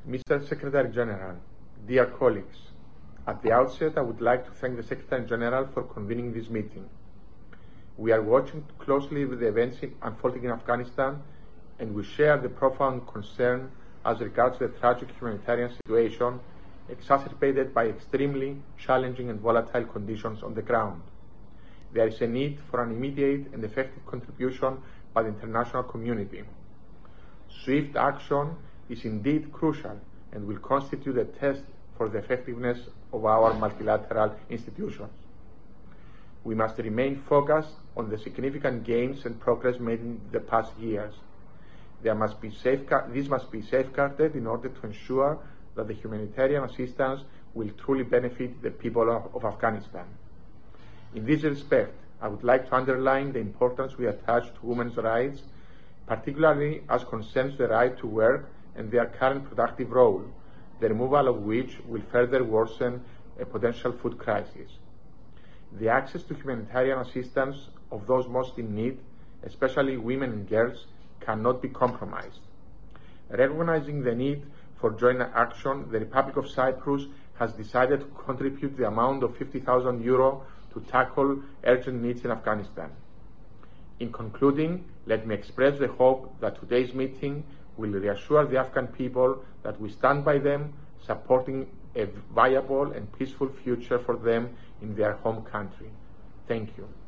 Mr. Secretary General, dear colleagues, at the outset I would like to thank the Secretary General for convening this meeting. We are watching closely the events unfolding in Afghanistan, and we share the profound concern as regards the tragic humanitarian situation exacerbated by extremely challenging and volatile conditions on the ground. There is a need for an immediate and effective contribution by the international community. Swift action is indeed crucial and will constitute a test for the effectiveness of our multilateral institutions. We must remain focused on the significant gains and progress made in the past years. This must be safeguarded in order to ensure that the humanitarian assistance will truly benefit the people of Afghanistan. In this respect, I would like to underline the importance we attach to women's rights, particularly as concerns the right to work and their current productive role, the removal of which will further worsen a potential food crisis. The access to humanitarian assistance of those most in need, especially women and girls, cannot be compromised. Recognizing the need for joint action, the Republic of Cyprus has decided to contribute the amount of €50,000 to tackle urgent needs in Afghanistan. In concluding, let me express the hope that today's meeting will reassure the Afghan people that we stand by them, supporting a viable and peaceful future for them in their home country. Thank you.